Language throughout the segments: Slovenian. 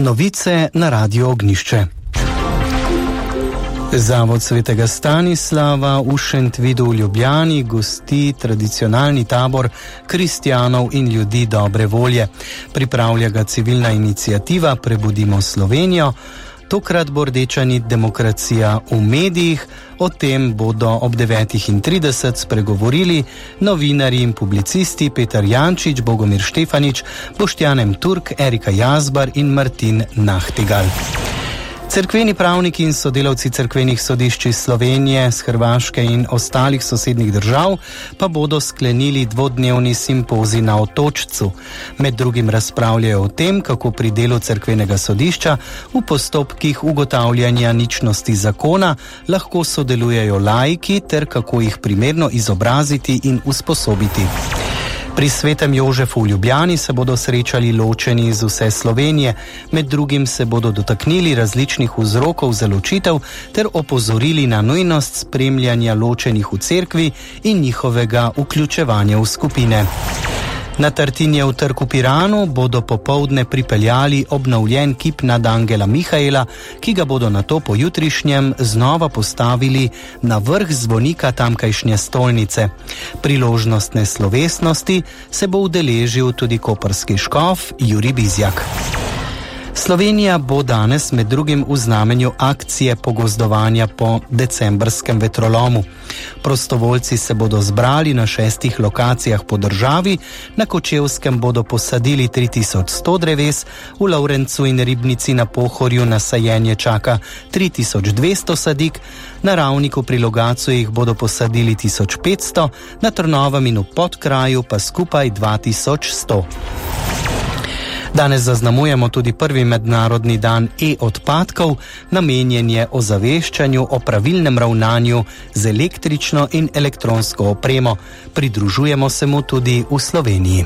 Novice na Radio Ognjišče. Zavod Svetega Stanislava v Šentvidu v Ljubljani gosti tradicionalni tabor kristjanov in ljudi dobre volje. Pripravlja ga civilna iniciativa Prebudimo Slovenijo. Tokrat bo rdeča nit demokracija v medijih. O tem bodo ob 9:30 spregovorili novinarji in publicisti Peter Jančič, Bogomir Štefanič, Boštjan Turk, Erika Jazbar in Martin Nahtigal. Cerkveni pravniki in sodelavci cerkvenih sodišč iz Slovenije, z Hrvaške in ostalih sosednjih držav pa bodo sklenili dvodnevni simpozij na Otočcu. Med drugim razpravljajo o tem, kako pri delu cerkvenega sodišča v postopkih ugotavljanja ničnosti zakona lahko sodelujejo laiki ter kako jih primerno izobraziti in usposobiti. Pri Svetem Jožefu v Ljubljani se bodo srečali ločeni iz vse Slovenije. Med drugim se bodo dotaknili različnih vzrokov za ločitev ter opozorili na nujnost spremljanja ločenih v cerkvi in njihovega vključevanja v skupine. Na Tartinjev trg v Piranu bodo popoldne pripeljali obnovljen kip nadangela Mihaela, ki ga bodo nato pojutrišnjem znova postavili na vrh zvonika tamkajšnje stolnice. Priložnostne slovesnosti se bo udeležil tudi koprski škof Jurij Bizjak. Slovenija bo danes med drugim v znamenju akcije pogozdovanja po decembrskem vetrolomu. Prostovoljci se bodo zbrali na 6 lokacijah po državi, na Kočevskem bodo posadili 3100 dreves, v Lovrencu in Ribnici na Pohorju na sajenje čaka 3200 sadik, na Ravniku pri Logatcu jih bodo posadili 1500, na Trnovem in v Podkraju pa skupaj 2100. Danes zaznamujemo tudi prvi mednarodni dan e-odpadkov, namenjen je ozaveščanju o pravilnem ravnanju z električno in elektronsko opremo. Pridružujemo se mu tudi v Sloveniji.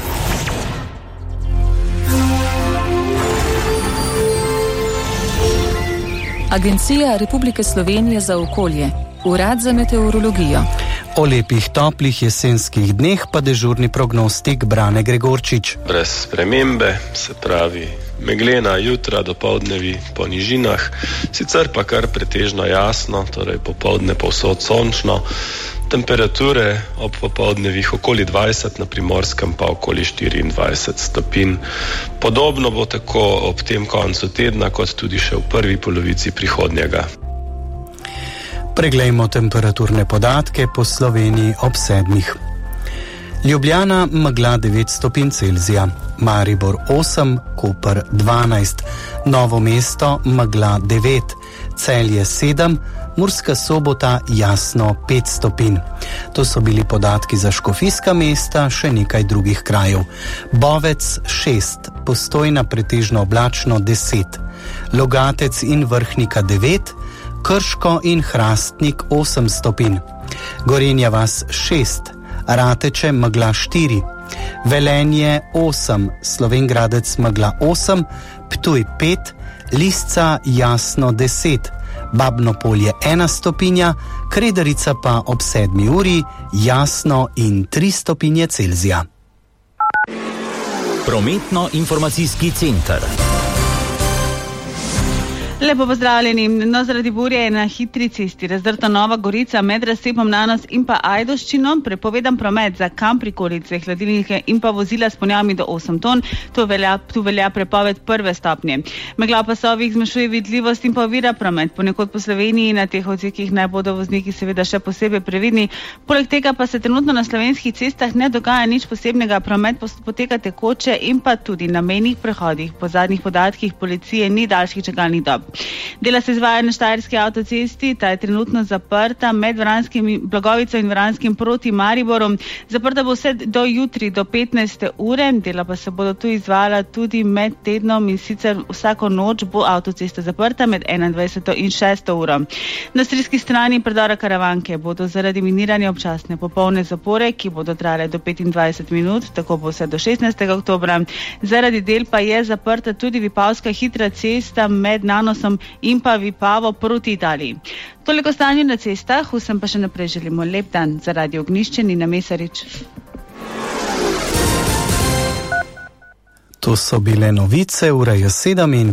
Agencija Republike Slovenije za okolje, Urad za meteorologijo. O lepih, toplih jesenskih dneh pa dežurni prognostik Brane Gregorčič. Brez spremembe, se pravi meglena jutra, dopoldnevi po nižinah, sicer pa kar pretežno jasno, torej popoldne povsod sončno, temperature ob popoldnevih okoli 20, na Primorskem pa okoli 24 stopinj. Podobno bo tako ob tem koncu tedna, kot tudi še v prvi polovici prihodnjega. Preglejmo temperaturne podatke po Sloveniji ob 7. Ljubljana megla 9 stopinj Celzija, Maribor 8, Koper 12, Novo mesto megla 9, Celje 7, Murska Sobota jasno 5 stopinj. To so bili podatki za škofijska mesta, še nekaj drugih krajev. Bovec 6, Postojna pretežno oblačno 10, Logatec in Vrhnika 9, Krško in Hrastnik 8 stopinj, Gorenja vas 6, Rateče megla 4, Velenje 8, Slovenj Gradec megla 8, Ptuj 5, Lisca jasno 10, Babno Polje 1 stopinja, Kredarica pa ob 7 uri jasno in 3 stopinje Celzija. Prometno-informacijski center. Lepo pozdravljeni. No, zaradi burje je na hitri cesti razdrta Nova Gorica med razcepom Nanos in pa Ajdovščino. Prepovedan promet za kamp prikolice, hladilnike in pa vozila s ponjami do 8 ton. Tu velja prepoved 1. stopnje. Megla pasovih zmanjšuje vidljivost in pa ovira promet. Ponekod po Sloveniji na teh odsekih naj bodo vozniki seveda še posebej previdni. Poleg tega pa se trenutno na slovenskih cestah ne dogaja nič posebnega. Promet poteka tekoče in pa tudi na mejnih prehodih. Po zadnjih podatkih policije ni daljših čakalnih dob. Dela se izvaja na Štajerski avtocesti, ta je trenutno zaprta med Blagovico in Vranskim proti Mariboru. Zaprta bo vse do jutri, do 15. ure. Dela pa se bodo tu izvajala tudi med tednom in sicer vsako noč bo avtocesta zaprta med 21. in 6. uro. Na avstrijski strani predora Karavanke bodo zaradi miniranja občasne popolne zapore, ki bodo trajale do 25 minut, tako bo vse do 16. oktobra. Zaradi del pa je zaprta tudi Vipavska hitra cesta med Nanosom in pa Vipavo proti Italiji. Toliko stanje na cestah, vsem pa še naprej želimo lep dan. Za Radio Ognjišče, Nina Mesarič. To so bile novice, ura je 7.